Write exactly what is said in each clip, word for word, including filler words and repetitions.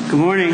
Good morning.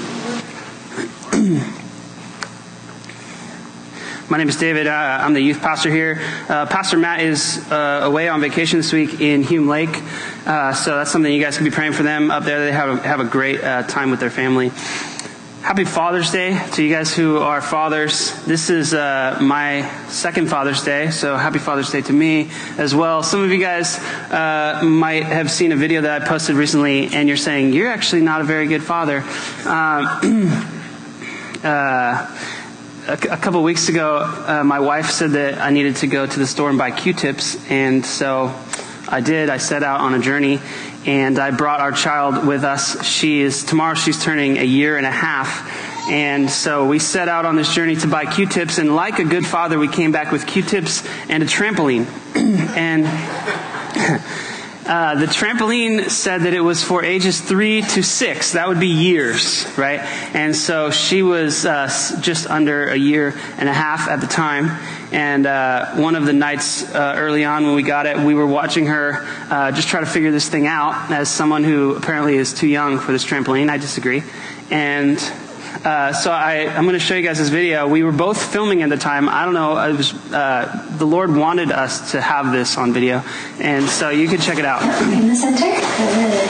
My name is David. Uh, I'm the youth pastor here. Uh, Pastor Matt is uh, away on vacation this week in Hume Lake, uh, so that's something you guys can be praying for them up there. They have a, have a great uh, time with their family. Happy Father's Day to you guys who are fathers. This is uh, my second Father's Day, so happy Father's Day to me as well. Some of you guys uh, might have seen a video that I posted recently, and you're saying, you're actually not a very good father. Uh, uh, a, a couple weeks ago, uh, my wife said that I needed to go to the store and buy Q-tips, and so I did. I set out on a journey. And I brought our child with us. She is, tomorrow she's turning a year and a half. And so we set out on this journey to buy Q-tips. And like a good father, we came back with Q-tips and a trampoline. and uh, the trampoline said that it was for ages three to six. That would be years, right? And so she was uh, just under a year and a half at the time. And uh, one of the nights uh, early on when we got it, we were watching her uh, just try to figure this thing out. As someone who apparently is too young for this trampoline, I disagree. And uh, so I, I'm going to show you guys this video. We were both filming at the time. I don't know. It was uh, the Lord wanted us to have this on video, and so you can check it out. In the center. Good.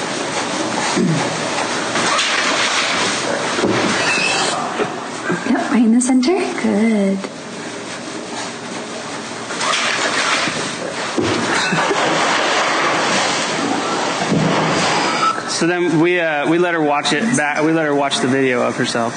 Yep, right in the center. Good. So then we uh, we let her watch it back. We let her watch the video of herself.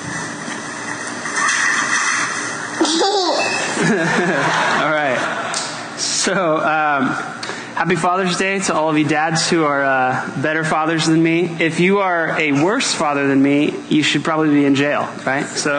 All right. So um, happy Father's Day to all of you dads who are uh, better fathers than me. If you are a worse father than me, you should probably be in jail, right? So.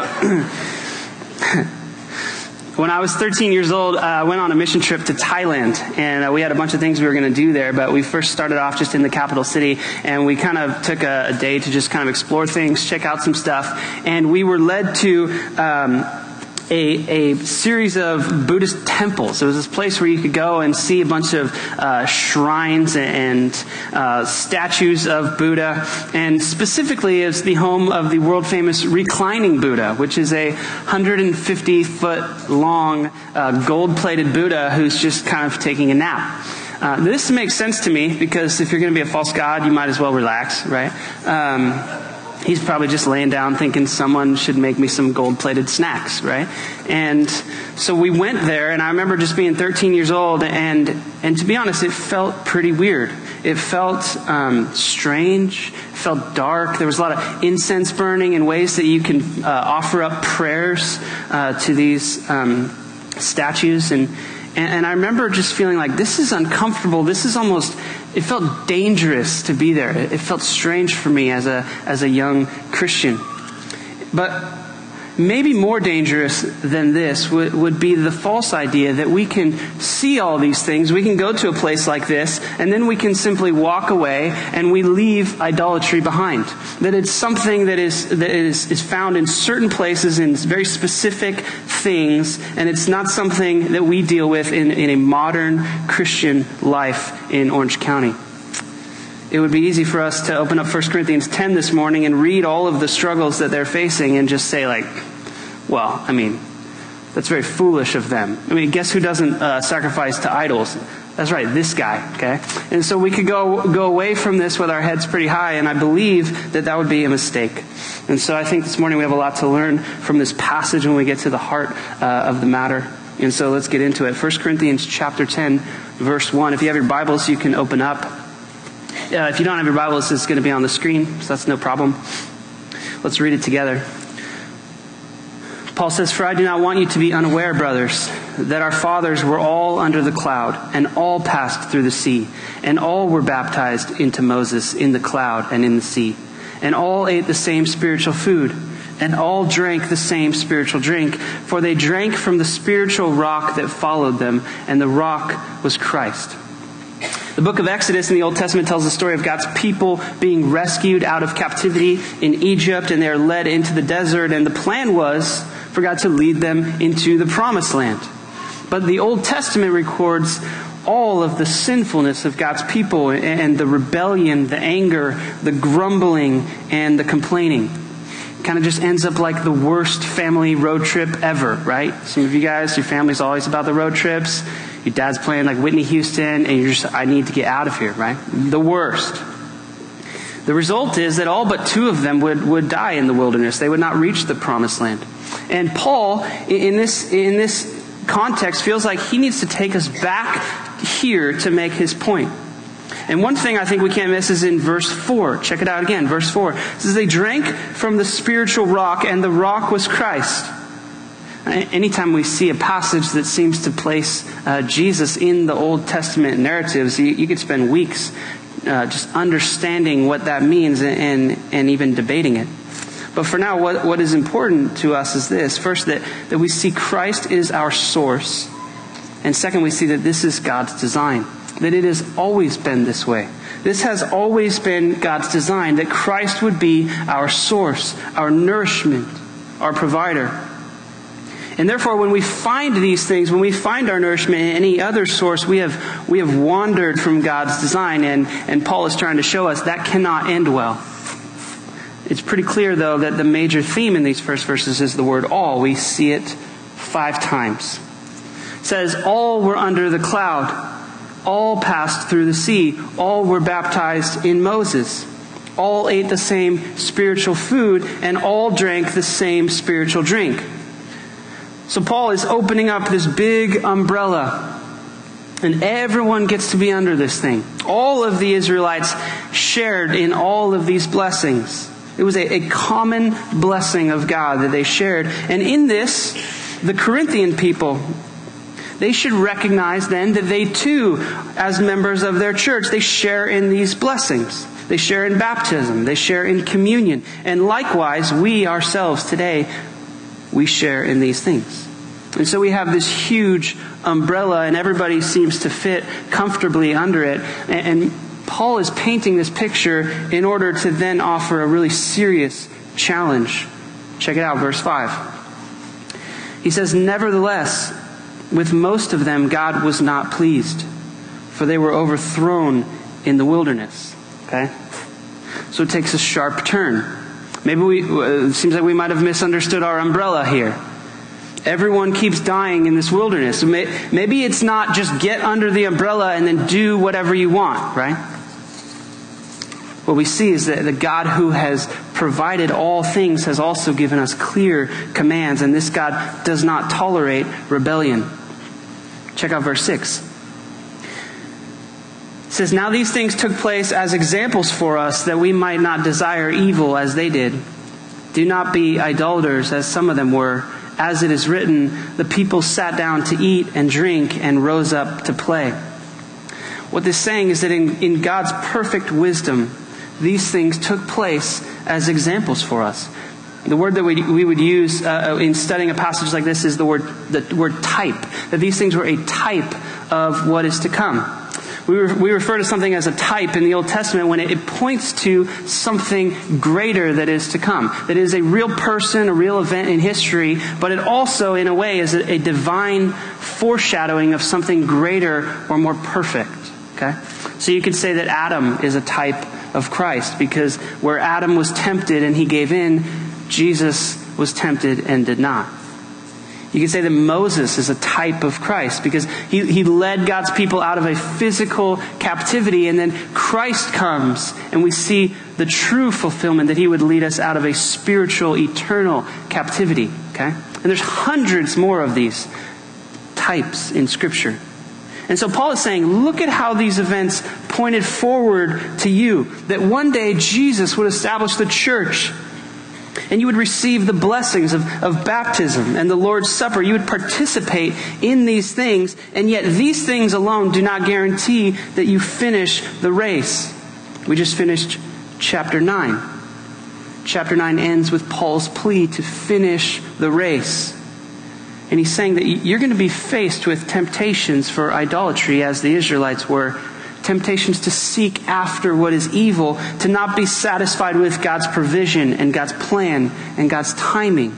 When I was thirteen years old, uh, I went on a mission trip to Thailand, and uh, we had a bunch of things we were going to do there, but we first started off just in the capital city, and we kind of took a, a day to just kind of explore things, check out some stuff, and we were led to um, a, a series of Buddhist temples. It was this place where you could go and see a bunch of uh, shrines and uh, statues of Buddha, and specifically it's the home of the world-famous reclining Buddha, which is a one hundred fifty foot long uh, gold-plated Buddha who's just kind of taking a nap. Uh, this makes sense to me because if you're going to be a false god, you might as well relax, right? Um, He's probably just laying down thinking someone should make me some gold-plated snacks, right? And so we went there, and I remember just being thirteen years old, and and to be honest, it felt pretty weird. It felt um, strange. It felt dark. There was a lot of incense burning and ways that you can uh, offer up prayers uh, to these um, statues. And, and and I remember just feeling like this is uncomfortable. This is almost... It felt dangerous to be there. It felt strange for me as a as a young Christian. But maybe more dangerous than this would, would be the false idea that we can see all these things. We can go to a place like this, and then we can simply walk away and we leave idolatry behind. That it's something that is that is, is found in certain places in very specific things, and it's not something that we deal with in, in a modern Christian life in Orange County. It would be easy for us to open up First Corinthians ten this morning and read all of the struggles that they're facing and just say like, well, I mean, that's very foolish of them. I mean, guess who doesn't uh, sacrifice to idols? That's right, this guy, okay? And so we could go go away from this with our heads pretty high, and I believe that that would be a mistake. And so I think this morning we have a lot to learn from this passage when we get to the heart uh, of the matter. And so let's get into it. First Corinthians chapter ten, verse one. If you have your Bibles, you can open up. Uh, if you don't have your Bibles, it's going to be on the screen, so that's no problem. Let's read it together. Paul says, "For I do not want you to be unaware, brothers, that our fathers were all under the cloud, and all passed through the sea, and all were baptized into Moses in the cloud and in the sea, and all ate the same spiritual food, and all drank the same spiritual drink, for they drank from the spiritual rock that followed them, and the rock was Christ." The book of Exodus in the Old Testament tells the story of God's people being rescued out of captivity in Egypt, and they're led into the desert, and the plan was for God to lead them into the promised land. But the Old Testament records all of the sinfulness of God's people and the rebellion, the anger, the grumbling, and the complaining. Kind of just ends up like the worst family road trip ever, right? Some of you guys, your family's always about the road trips. Your dad's playing like Whitney Houston, and you're just, I need to get out of here, right? The worst. The result is that all but two of them would, would die in the wilderness. They would not reach the promised land. And Paul, in this, in this context, feels like he needs to take us back here to make his point. And one thing I think we can't miss is in verse four. Check it out again, verse four. It says, they drank from the spiritual rock, and the rock was Christ. Anytime we see a passage that seems to place uh, Jesus in the Old Testament narratives, you, you could spend weeks uh, just understanding what that means and, and, and even debating it. But for now, what, what is important to us is this. First, that, that we see Christ is our source. And second, we see that this is God's design. That it has always been this way. This has always been God's design, that Christ would be our source, our nourishment, our provider. And therefore, when we find these things, when we find our nourishment in any other source, we have we have wandered from God's design. And, and Paul is trying to show us that cannot end well. It's pretty clear, though, that the major theme in these first verses is the word all. We see it five times. It says, all were under the cloud. All passed through the sea. All were baptized in Moses. All ate the same spiritual food, and all drank the same spiritual drink. So Paul is opening up this big umbrella, and everyone gets to be under this thing. All of the Israelites shared in all of these blessings. It was a, a common blessing of God that they shared. And in this, the Corinthian people, they should recognize then that they too, as members of their church, they share in these blessings. They share in baptism. They share in communion. And likewise, we ourselves today, we share in these things. And so we have this huge umbrella, and everybody seems to fit comfortably under it. And Paul is painting this picture in order to then offer a really serious challenge. Check it out, verse five. He says, nevertheless, with most of them God was not pleased, for they were overthrown in the wilderness. Okay? So it takes a sharp turn. Maybe we, it seems like we might have misunderstood our umbrella here. Everyone keeps dying in this wilderness. Maybe it's not just get under the umbrella and then do whatever you want, right? What we see is that the God who has provided all things has also given us clear commands, and this God does not tolerate rebellion. Check out verse six. It says, now these things took place as examples for us, that we might not desire evil as they did. Do not be idolaters, as some of them were. As it is written, the people sat down to eat and drink and rose up to play. What this is saying is that in, in God's perfect wisdom, these things took place as examples for us. The word that we, we would use uh, in studying a passage like this is the word the word type. That these things were a type of what is to come. We, re, we refer to something as a type in the Old Testament when it, it points to something greater that is to come. That is a real person, a real event in history, but it also, in a way, is a, a divine foreshadowing of something greater or more perfect. Okay? So you could say that Adam is a type of Christ, because where Adam was tempted and he gave in, Jesus was tempted and did not. You can say that Moses is a type of Christ, because he, he led God's people out of a physical captivity, and then Christ comes and we see the true fulfillment that he would lead us out of a spiritual, eternal captivity. Okay? And there's hundreds more of these types in Scripture. And so Paul is saying, look at how these events pointed forward to you. That one day Jesus would establish the church. And you would receive the blessings of, of baptism and the Lord's Supper. You would participate in these things. And yet these things alone do not guarantee that you finish the race. We just finished chapter nine. Chapter nine ends with Paul's plea to finish the race. And he's saying that you're going to be faced with temptations for idolatry, as the Israelites were. Temptations to seek after what is evil, to not be satisfied with God's provision and God's plan and God's timing.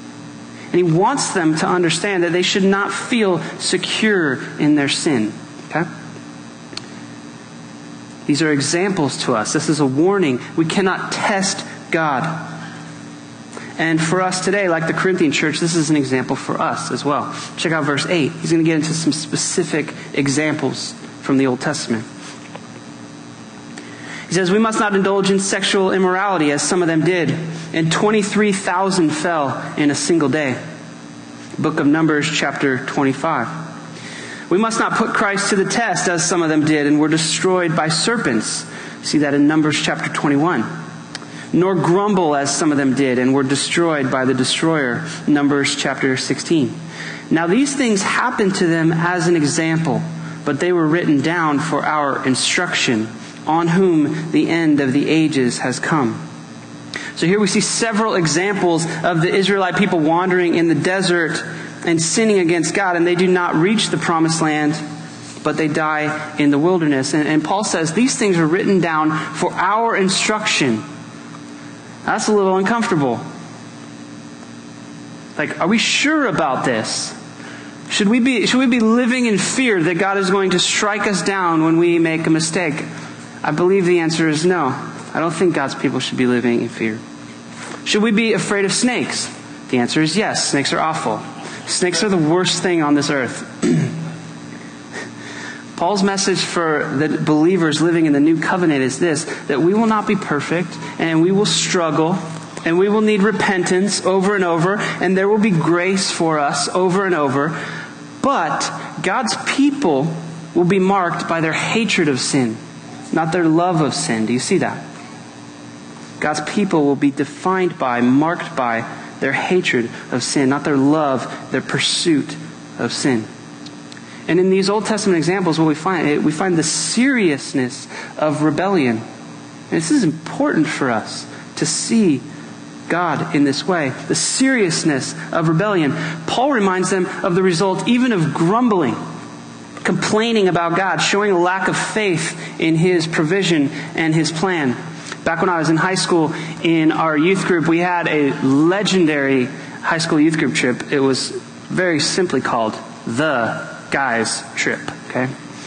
And he wants them to understand that they should not feel secure in their sin. Okay? These are examples to us. This is a warning. We cannot test God. And for us today, like the Corinthian church, this is an example for us as well. Check out verse eight. He's going to get into some specific examples from the Old Testament. He says, we must not indulge in sexual immorality as some of them did. And twenty-three thousand fell in a single day. Book of Numbers, chapter twenty-five. We must not put Christ to the test as some of them did and were destroyed by serpents. See that in Numbers chapter twenty-one. Nor grumble as some of them did and were destroyed by the destroyer. Numbers chapter sixteen. Now these things happened to them as an example, but they were written down for our instruction, on whom the end of the ages has come. So here we see several examples of the Israelite people wandering in the desert and sinning against God, and they do not reach the promised land, but they die in the wilderness. And, and Paul says these things are written down for our instruction. That's a little uncomfortable. Like, are we sure about this? Should we be, should we be living in fear that God is going to strike us down when we make a mistake? I believe the answer is no. I don't think God's people should be living in fear. Should we be afraid of snakes? The answer is yes. Snakes are awful. Snakes are the worst thing on this earth. Paul's message for the believers living in the new covenant is this, that we will not be perfect, and we will struggle, and we will need repentance over and over, and there will be grace for us over and over. But God's people will be marked by their hatred of sin, not their love of sin. Do you see that? God's people will be defined by, marked by their hatred of sin, not their love, their pursuit of sin. And in these Old Testament examples, what we find, we find the seriousness of rebellion. And this is important for us to see God in this way. The seriousness of rebellion. Paul reminds them of the result even of grumbling, complaining about God, showing a lack of faith in His provision and His plan. Back when I was in high school, in our youth group, we had a legendary high school youth group trip. It was very simply called the Guys Trip. Okay?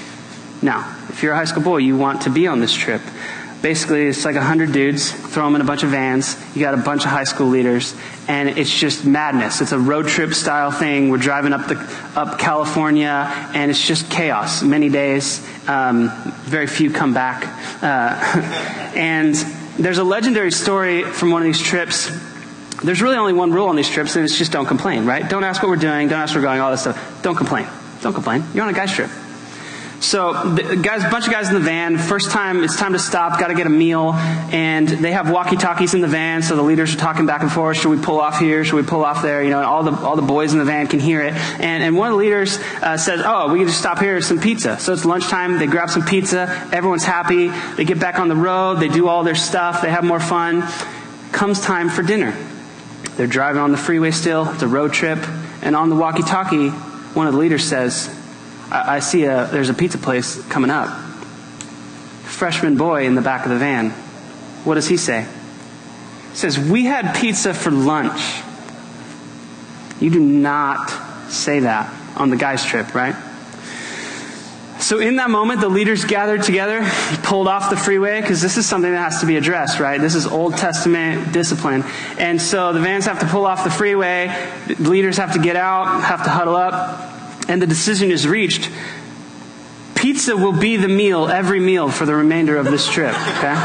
Now, if you're a high school boy, you want to be on this trip. Basically, it's like a hundred dudes, throw them in a bunch of vans. You got a bunch of high school leaders, and it's just madness. It's a road trip style thing. We're driving up the up California, and it's just chaos. Many days, um, very few come back. Uh, and there's a legendary story from one of these trips. There's really only one rule on these trips, and it's just don't complain, right? Don't ask what we're doing. Don't ask where we're going. All this stuff. Don't complain. Don't complain. You're on a guys trip. So, the guys, a bunch of guys in the van. First time, it's time to stop. Got to get a meal, and they have walkie-talkies in the van. So the leaders are talking back and forth. Should we pull off here? Should we pull off there? You know, and all the all the boys in the van can hear it. And and one of the leaders uh, says, "Oh, we can just stop here for some pizza." So it's lunchtime. They grab some pizza. Everyone's happy. They get back on the road. They do all their stuff. They have more fun. Comes time for dinner. They're driving on the freeway still. It's a road trip, and on the walkie-talkie, one of the leaders says, I see a, there's a pizza place coming up. Freshman boy in the back of the van. What does he say? He says, we had pizza for lunch. You do not say that on the guys trip, right? So in that moment, the leaders gathered together, pulled off the freeway, because this is something that has to be addressed, right? This is Old Testament discipline. And so the vans have to pull off the freeway. The leaders have to get out, have to huddle up. And the decision is reached. Pizza will be the meal, every meal for the remainder of this trip. Okay?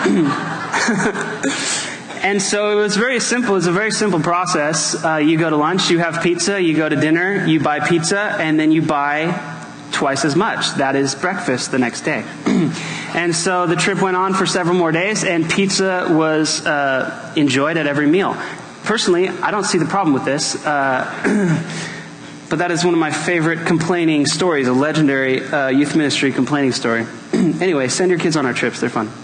And so it was very simple. It's a very simple process. Uh, you go to lunch, you have pizza. You go to dinner, you buy pizza, and then you buy twice as much. That is breakfast the next day. And so the trip went on for several more days, and pizza was uh, enjoyed at every meal. Personally, I don't see the problem with this. Uh, But that is one of my favorite complaining stories, a legendary uh, youth ministry complaining story. Anyway, send your kids on our trips. They're fun.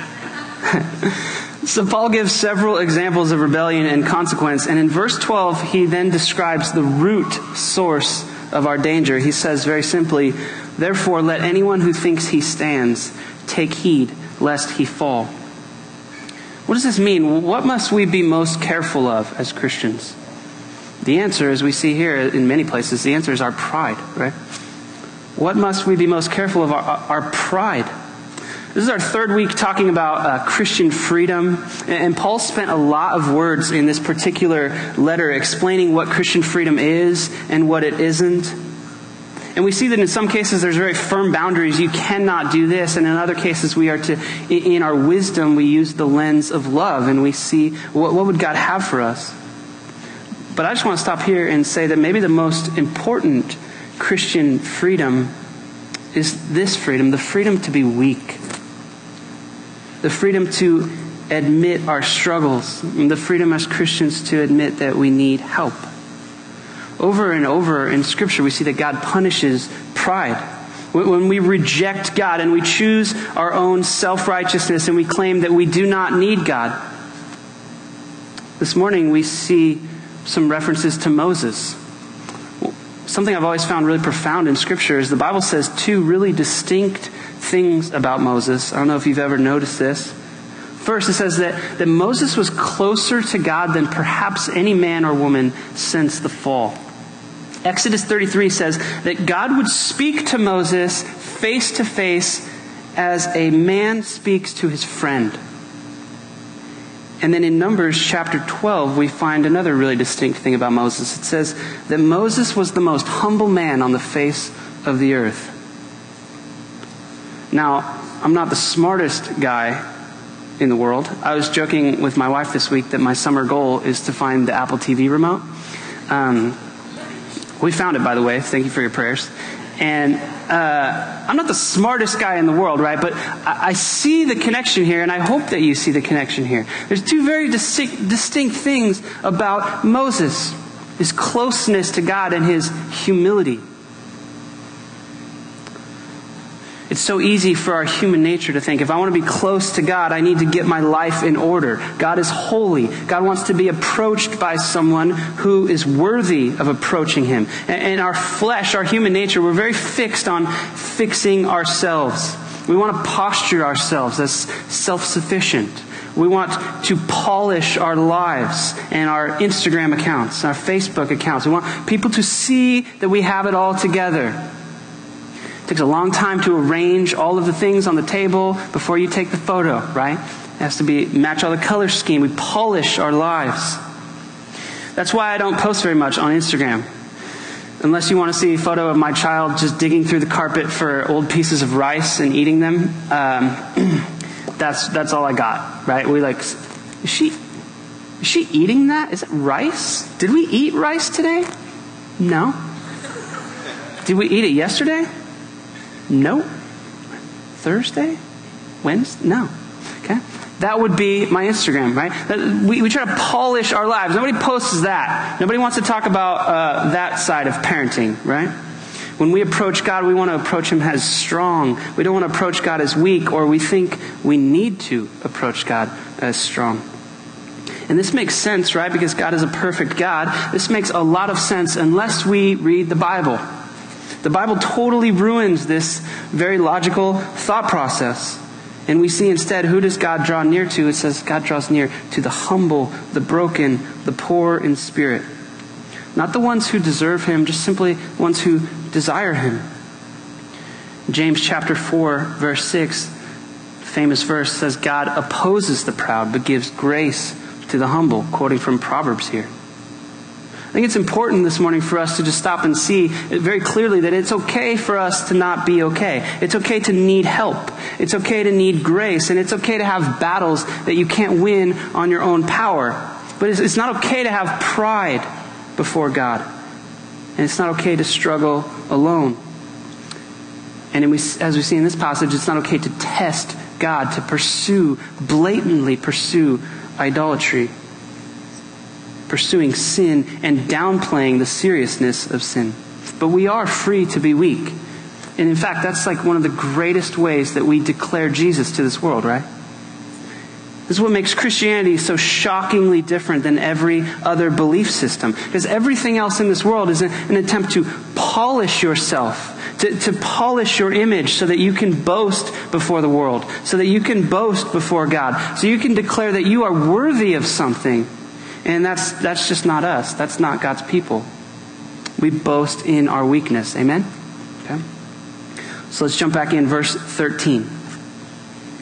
So Paul gives several examples of rebellion and consequence. And in verse twelve, he then describes the root source of our danger. He says very simply, therefore let anyone who thinks he stands take heed lest he fall. What does this mean? What must we be most careful of as Christians? The answer, as we see here in many places, the answer is our pride, right? What must we be most careful of? Our, our pride. This is our third week talking about uh, Christian freedom. And Paul spent a lot of words in this particular letter explaining what Christian freedom is and what it isn't. And we see that in some cases there's very firm boundaries. You cannot do this. And in other cases we are to, in our wisdom, we use the lens of love and we see what, what would God have for us. But I just want to stop here and say that maybe the most important Christian freedom is this freedom, the freedom to be weak. The freedom to admit our struggles. And the freedom as Christians to admit that we need help. Over and over in Scripture, we see that God punishes pride. When we reject God and we choose our own self-righteousness and we claim that we do not need God. This morning, we see some references to Moses. Something I've always found really profound in Scripture is the Bible says two really distinct things about Moses. I don't know if you've ever noticed this. First, it says that, that Moses was closer to God than perhaps any man or woman since the fall. Exodus thirty-three says that God would speak to Moses face to face as a man speaks to his friend. And then in Numbers chapter twelve, we find another really distinct thing about Moses. It says that Moses was the most humble man on the face of the earth. Now, I'm not the smartest guy in the world. I was joking with my wife this week that my summer goal is to find the Apple T V remote. Um, we found it, by the way. Thank you for your prayers. And uh, I'm not the smartest guy in the world, right? But I, I see the connection here, and I hope that you see the connection here. There's two very distinct, distinct things about Moses. His closeness to God and his humility. It's so easy for our human nature to think, if I want to be close to God, I need to get my life in order. God is holy. God wants to be approached by someone who is worthy of approaching Him. And our flesh, our human nature, we're very fixed on fixing ourselves. We want to posture ourselves as self-sufficient. We want to polish our lives and our Instagram accounts, our Facebook accounts. We want people to see that we have it all together. It takes a long time to arrange all of the things on the table before you take the photo, right? It has to be match all the color scheme. We polish our lives. That's why I don't post very much on Instagram. Unless you want to see a photo of my child just digging through the carpet for old pieces of rice and eating them, um, that's that's all I got, right? We like, is she, is she eating that? Is it rice? Did we eat rice today? No. Did we eat it yesterday? No. Thursday? Wednesday? No. Okay? That would be my Instagram, right? We, we try to polish our lives. Nobody posts that. Nobody wants to talk about uh, that side of parenting, right? When we approach God, we want to approach Him as strong. We don't want to approach God as weak, or we think we need to approach God as strong. And this makes sense, right? Because God is a perfect God. This makes a lot of sense unless we read the Bible. The Bible totally ruins this very logical thought process. And we see instead, who does God draw near to? It says God draws near to the humble, the broken, the poor in spirit. Not the ones who deserve Him, just simply the ones who desire Him. James chapter four, verse six, famous verse, says God opposes the proud but gives grace to the humble, quoting from Proverbs here. I think it's important this morning for us to just stop and see very clearly that it's okay for us to not be okay. It's okay to need help. It's okay to need grace. And it's okay to have battles that you can't win on your own power. But it's not okay to have pride before God. And it's not okay to struggle alone. And as we see in this passage, it's not okay to test God, to pursue, blatantly pursue idolatry. Pursuing sin and downplaying the seriousness of sin. But we are free to be weak. And in fact, that's like one of the greatest ways that we declare Jesus to this world, right? This is what makes Christianity so shockingly different than every other belief system. Because everything else in this world is an attempt to polish yourself, to, to polish your image so that you can boast before the world, so that you can boast before God, so you can declare that you are worthy of something. And that's that's just not us. That's not God's people. We boast in our weakness. Amen? Okay. So let's jump back in verse thirteen.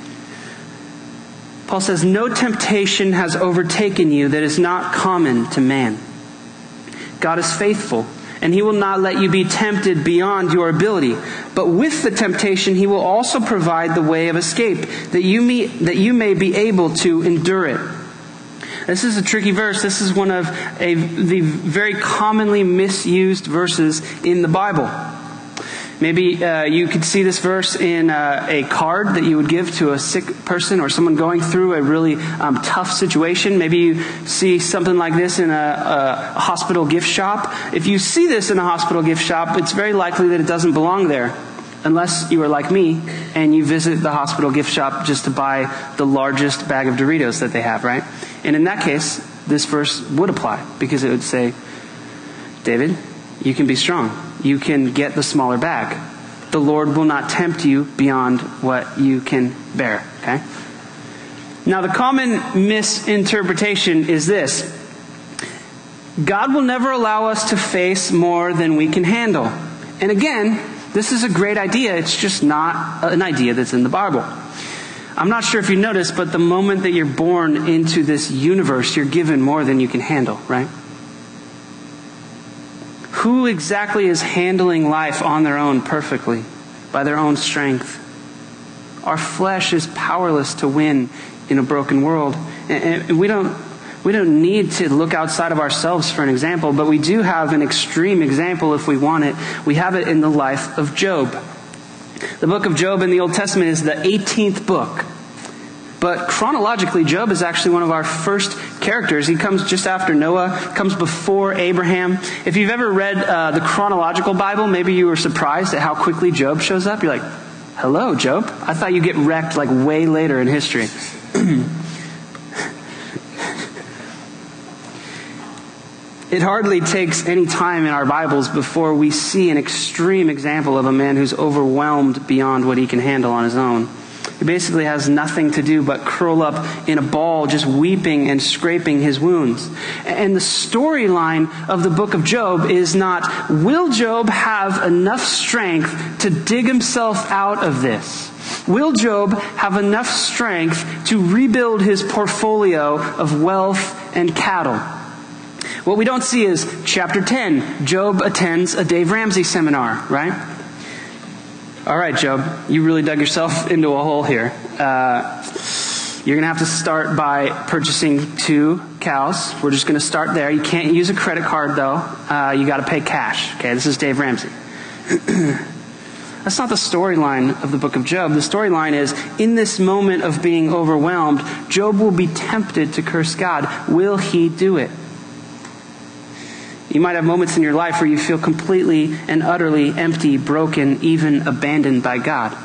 Paul says, no temptation has overtaken you that is not common to man. God is faithful, and he will not let you be tempted beyond your ability. But with the temptation, he will also provide the way of escape, that you may, that you may be able to endure it. This is a tricky verse. This is one of a, the very commonly misused verses in the Bible. Maybe uh, you could see this verse in uh, a card that you would give to a sick person or someone going through a really um, tough situation. Maybe you see something like this in a, a hospital gift shop. If you see this in a hospital gift shop, it's very likely that it doesn't belong there, unless you are like me and you visit the hospital gift shop just to buy the largest bag of Doritos that they have, right? And in that case, this verse would apply, because it would say, David, you can be strong. You can get the smaller bag. The Lord will not tempt you beyond what you can bear. Okay? Now, the common misinterpretation is this. God will never allow us to face more than we can handle. And again, this is a great idea. It's just not an idea that's in the Bible. I'm not sure if you noticed, but the moment that you're born into this universe, you're given more than you can handle, right? Who exactly is handling life on their own perfectly, by their own strength? Our flesh is powerless to win in a broken world. And we don't, we don't need to look outside of ourselves for an example, but we do have an extreme example if we want it. We have it in the life of Job. The book of Job in the Old Testament is the eighteenth book. But chronologically, Job is actually one of our first characters. He comes just after Noah, comes before Abraham. If you've ever read uh, the chronological Bible, maybe you were surprised at how quickly Job shows up. You're like, hello, Job. I thought you get wrecked like way later in history. It hardly takes any time in our Bibles before we see an extreme example of a man who's overwhelmed beyond what he can handle on his own. He basically has nothing to do but curl up in a ball, just weeping and scraping his wounds. And the storyline of the book of Job is not, will Job have enough strength to dig himself out of this? Will Job have enough strength to rebuild his portfolio of wealth and cattle? What we don't see is chapter ten. Job attends a Dave Ramsey seminar, right? All right, Job, you really dug yourself into a hole here. Uh, you're going to have to start by purchasing two cows. We're just going to start there. You can't use a credit card, though. Uh, you got to pay cash. Okay, this is Dave Ramsey. That's not the storyline of the book of Job. The storyline is, in this moment of being overwhelmed, Job will be tempted to curse God. Will he do it? You might have moments in your life where you feel completely and utterly empty, broken, even abandoned by God.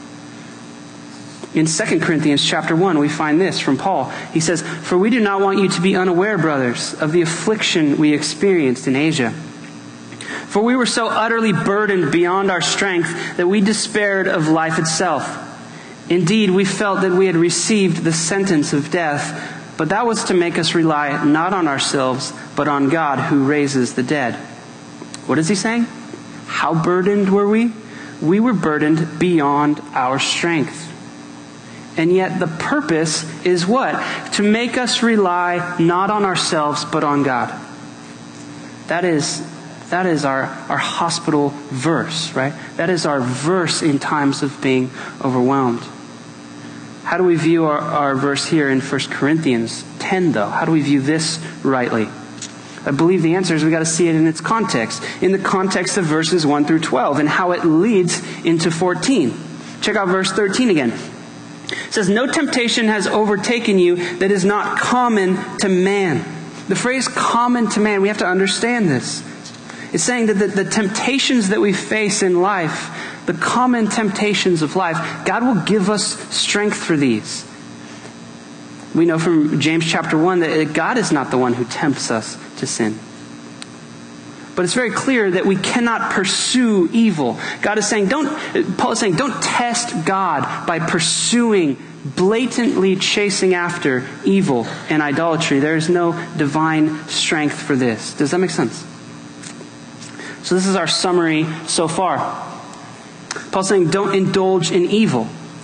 In Second Corinthians chapter one, we find this from Paul. He says, "For we do not want you to be unaware, brothers, of the affliction we experienced in Asia. For we were so utterly burdened beyond our strength that we despaired of life itself. Indeed, we felt that we had received the sentence of death, but that was to make us rely not on ourselves, but on God who raises the dead." What is he saying? How burdened were we? We were burdened beyond our strength. And yet the purpose is what? To make us rely not on ourselves, but on God. That is, that is our, our hospital verse, right? That is our verse in times of being overwhelmed. How do we view our, our verse here in First Corinthians ten, though? How do we view this rightly? I believe the answer is we got to see it in its context, in the context of verses one through twelve, and how it leads into fourteen. Check out verse thirteen again. It says, "No temptation has overtaken you that is not common to man." The phrase "common to man," we have to understand this. It's saying that the, the temptations that we face in life, the common temptations of life, God will give us strength for these. We know from James chapter one that God is not the one who tempts us to sin. But it's very clear that we cannot pursue evil. God is saying, don't, Paul is saying, don't test God by pursuing, blatantly chasing after evil and idolatry. There is no divine strength for this. Does that make sense? So this is our summary so far. Paul's saying, don't indulge in evil.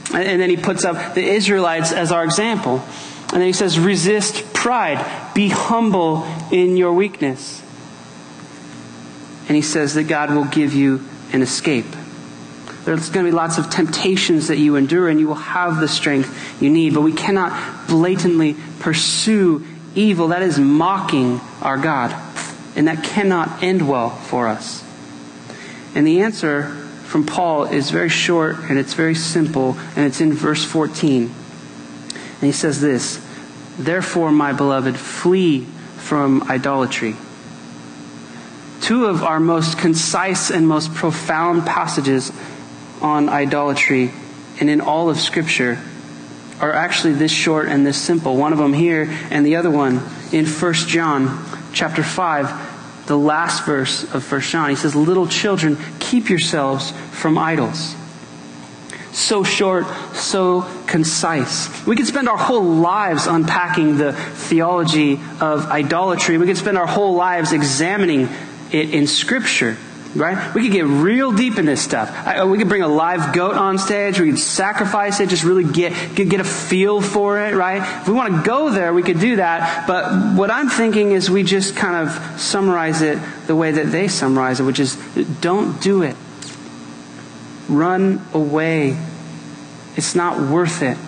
And then he puts up the Israelites as our example. And then he says, resist pride. Be humble in your weakness. And he says that God will give you an escape. There's going to be lots of temptations that you endure, and you will have the strength you need. But we cannot blatantly pursue evil. That is mocking our God. And that cannot end well for us. And the answer from Paul is very short, and it's very simple, and it's in verse fourteen. And he says this, therefore, my beloved, flee from idolatry. Two of our most concise and most profound passages on idolatry and in all of Scripture are actually this short and this simple. One of them here, and the other one in First John chapter five, the last verse of First John. He says, little children, keep yourselves from idols. So short, so concise. We could spend our whole lives unpacking the theology of idolatry. We could spend our whole lives examining it in Scripture. Right? We could get real deep in this stuff. I, we could bring a live goat on stage. We could sacrifice it, just really get, get get a feel for it, right? If we want to go there, we could do that. But what I'm thinking is we just kind of summarize it the way that they summarize it, which is, don't do it. Run away. It's not worth it.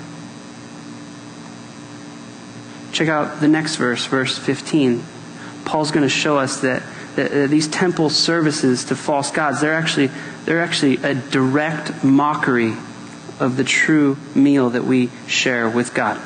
Check out the next verse, verse fifteen. Paul's going to show us that that these temple services to false gods, they're actually they're actually a direct mockery of the true meal that we share with God.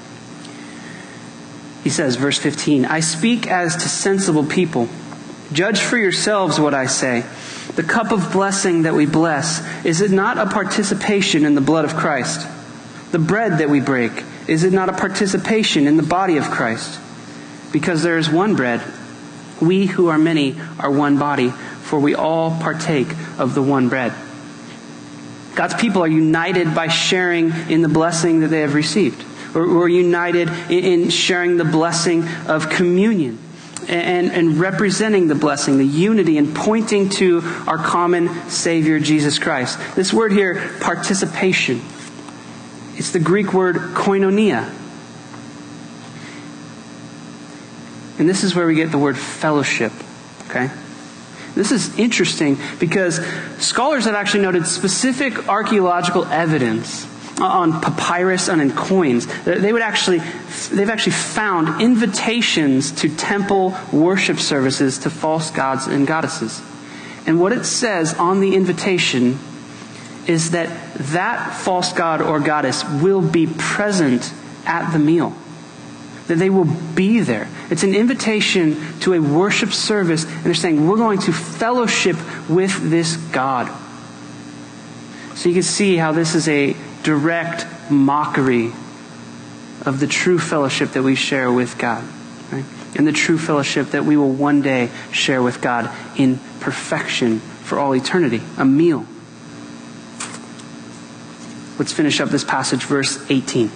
He says, verse fifteen, I speak as to sensible people. Judge for yourselves what I say. The cup of blessing that we bless, is it not a participation in the blood of Christ? The bread that we break, is it not a participation in the body of Christ? Because there is one bread, we who are many are one body, for we all partake of the one bread. God's people are united by sharing in the blessing that they have received. We're united in sharing the blessing of communion and, and representing the blessing, the unity, and pointing to our common Savior, Jesus Christ. This word here, participation, it's the Greek word koinonia. And this is where we get the word fellowship, okay? This is interesting because scholars have actually noted specific archaeological evidence on papyrus and in coins. They would actually, they've actually found invitations to temple worship services to false gods and goddesses. And what it says on the invitation is that that false god or goddess will be present at the meal. That they will be there. It's an invitation to a worship service, and they're saying, we're going to fellowship with this God. So you can see how this is a direct mockery of the true fellowship that we share with God. Right? And the true fellowship that we will one day share with God in perfection for all eternity. A meal. Let's finish up this passage, verse eighteen.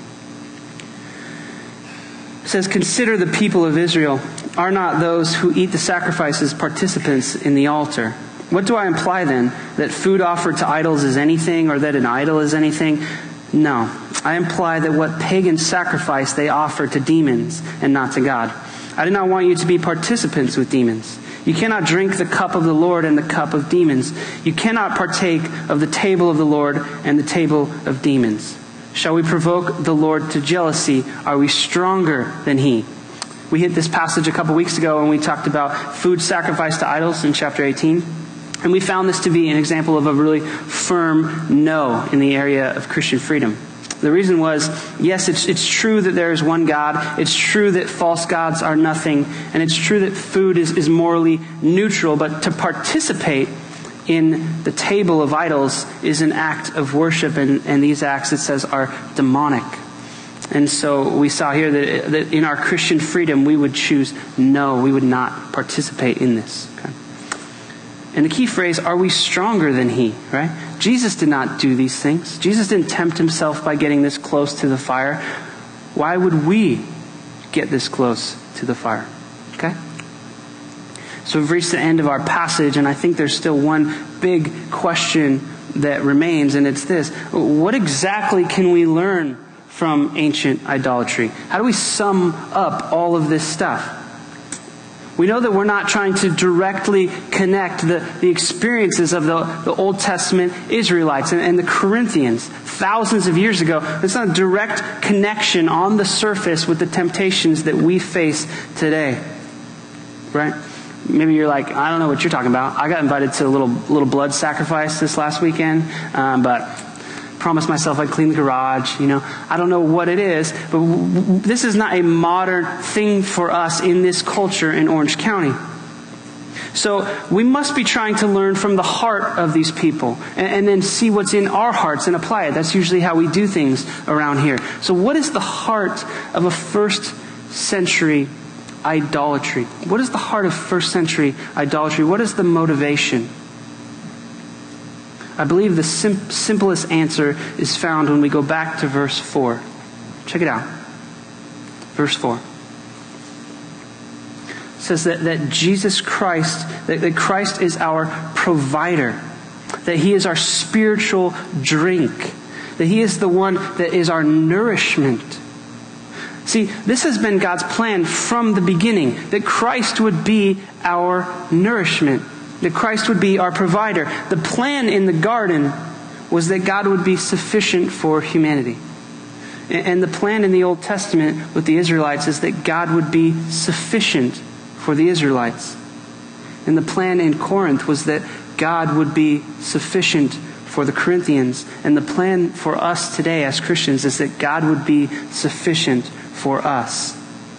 It says, consider the people of Israel. Are not those who eat the sacrifices participants in the altar? What do I imply then? That food offered to idols is anything, or that an idol is anything? No. I imply that what pagan sacrifice they offer to demons and not to God. I do not want you to be participants with demons. You cannot drink the cup of the Lord and the cup of demons. You cannot partake of the table of the Lord and the table of demons. Shall we provoke the Lord to jealousy? Are we stronger than He? We hit this passage a couple weeks ago when we talked about food sacrificed to idols in chapter eighteen. And we found this to be an example of a really firm no in the area of Christian freedom. The reason was, yes, it's, it's true that there is one God. It's true that false gods are nothing. And it's true that food is, is morally neutral. But to participate in the table of idols is an act of worship, and, and these acts, it says, are demonic. And so we saw here that, that in our Christian freedom, we would choose no, we would not participate in this. Okay? And the key phrase, are we stronger than He, right? Jesus did not do these things. Jesus didn't tempt Himself by getting this close to the fire. Why would we get this close to the fire? Okay? So we've reached the end of our passage, and I think there's still one big question that remains, and it's this. What exactly can we learn from ancient idolatry? How do we sum up all of this stuff? We know that we're not trying to directly connect the, the experiences of the, the Old Testament Israelites and, and the Corinthians thousands of years ago. It's not a direct connection on the surface with the temptations that we face today. Right? Maybe you're like, I don't know what you're talking about. I got invited to a little little blood sacrifice this last weekend, um, but promised myself I'd clean the garage. You know, I don't know what it is, but w- w- this is not a modern thing for us in this culture in Orange County. So we must be trying to learn from the heart of these people and, and then see what's in our hearts and apply it. That's usually how we do things around here. So what is the heart of a first century idolatry? What is the heart of first century idolatry? What is the motivation? I believe the sim- simplest answer is found when we go back to verse four. Check it out. Verse four. It says that, that Jesus Christ, that, that Christ is our provider, that He is our spiritual drink, that He is the one that is our nourishment. See, this has been God's plan from the beginning, that Christ would be our nourishment, that Christ would be our provider. The plan in the garden was that God would be sufficient for humanity. And the plan in the Old Testament with the Israelites is that God would be sufficient for the Israelites. And the plan in Corinth was that God would be sufficient for the Corinthians. And the plan for us today as Christians is that God would be sufficient for us.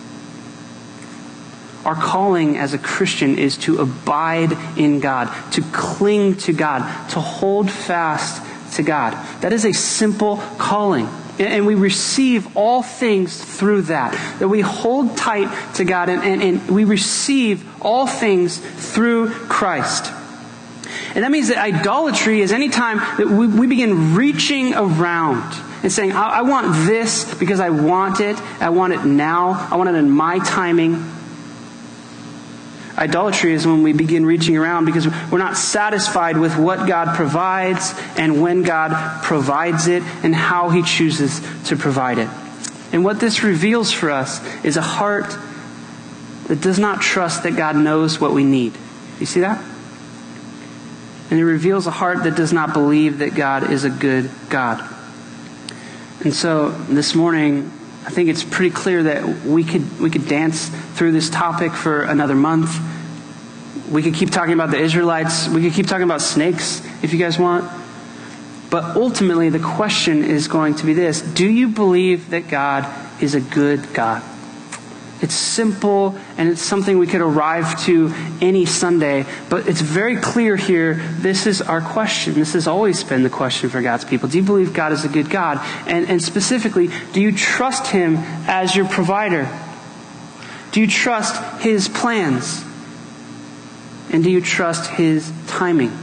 Our calling as a Christian is to abide in God, to cling to God, to hold fast to God. That is a simple calling. And we receive all things through that. That we hold tight to God and, and, and we receive all things through Christ. And that means that idolatry is any time that we, we begin reaching around and saying, I, I want this because I want it. I want it now. I want it in my timing. Idolatry is when we begin reaching around because we're not satisfied with what God provides and when God provides it and how He chooses to provide it. And what this reveals for us is a heart that does not trust that God knows what we need. You see that? And it reveals a heart that does not believe that God is a good God. And so this morning, I think it's pretty clear that we could we could dance through this topic for another month. We could keep talking about the Israelites. We could keep talking about snakes if you guys want. But ultimately, the question is going to be this. Do you believe that God is a good God? It's simple, and it's something we could arrive to any Sunday. But it's very clear here, this is our question. This has always been the question for God's people. Do you believe God is a good God? And, and specifically, do you trust Him as your provider? Do you trust His plans? And do you trust His timing?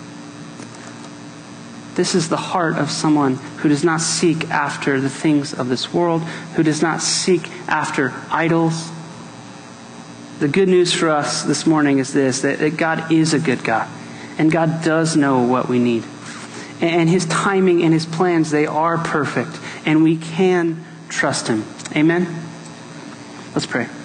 This is the heart of someone who does not seek after the things of this world, who does not seek after idols. The good news for us this morning is this, that, that God is a good God, and God does know what we need. And His timing and His plans, they are perfect, and we can trust Him. Amen? Let's pray.